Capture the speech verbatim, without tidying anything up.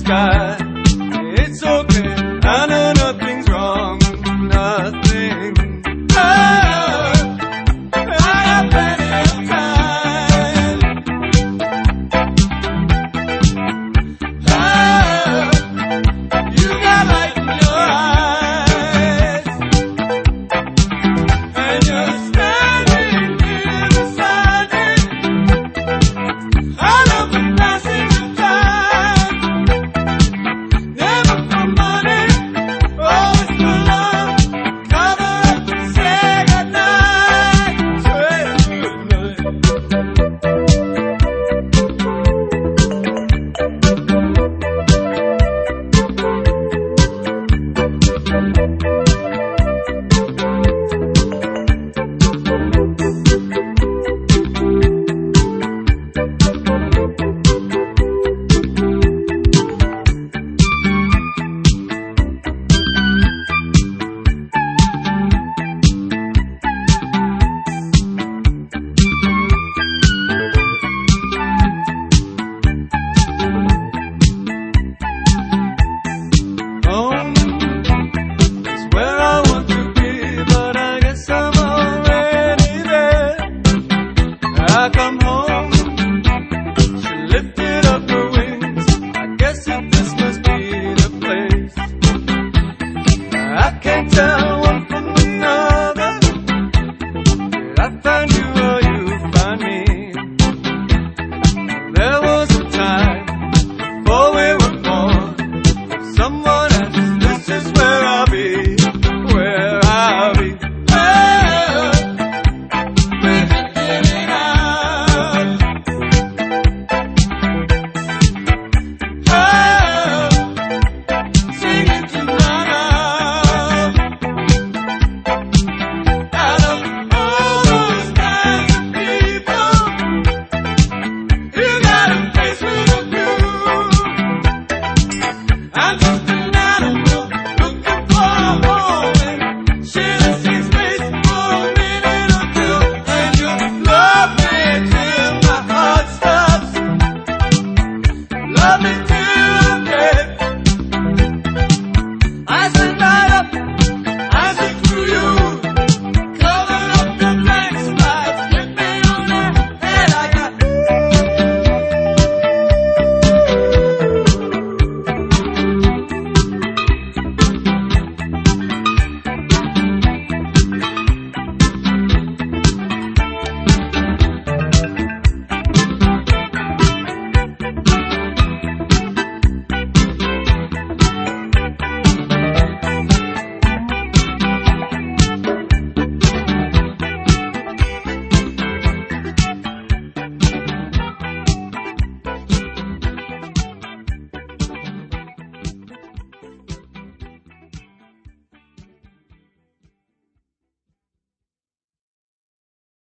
sky. It's okay, I know nothing's wrong, nothing. Oh, I have plenty of time. Oh, you got light in your eyes, and you're standing here beside me. I love the passing of time, never for money, always for love. Cover up and say goodnight, say goodnight. Home is where I want to be, but I guess I'm already there. I come home, she lifted up her wings. I guess that this must be the place. I can't tell one from another. Did I find you or you find me? There was a time before we were born, someone else. This is where I'll be, where I'll be. Oh, we're living out. Oh, singing tonight. Out of all those kinds of people, you got a face with a view. I'm just an animal looking for a home, and share the same space for a minute or two. And you love me till my heart stops. Love me till